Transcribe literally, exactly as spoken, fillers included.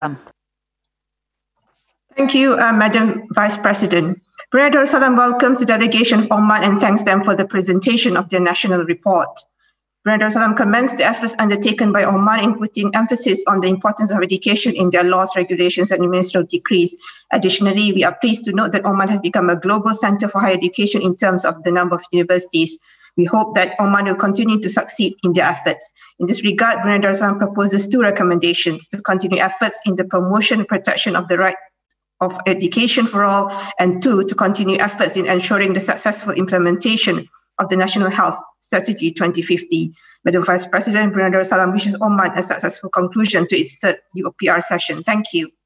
Thank you, uh, Madam Vice President. Brunei Darussalam welcomes the delegation of Oman and thanks them for the presentation of their national report. Brunei Darussalam commends the efforts undertaken by Oman in putting emphasis on the importance of education in their laws, regulations, and administrative decrees. Additionally, we are pleased to note that Oman has become a global center for higher education in terms of the number of universities. We hope that Oman will continue to succeed in their efforts. In this regard, Brunei Darussalam proposes two recommendations: to continue efforts in the promotion and protection of the right of education for all, and two, to continue efforts in ensuring the successful implementation of the National Health Strategy twenty fifty. Madam Vice President, Brunei Darussalam wishes Oman a successful conclusion to its third U O P R session. Thank you.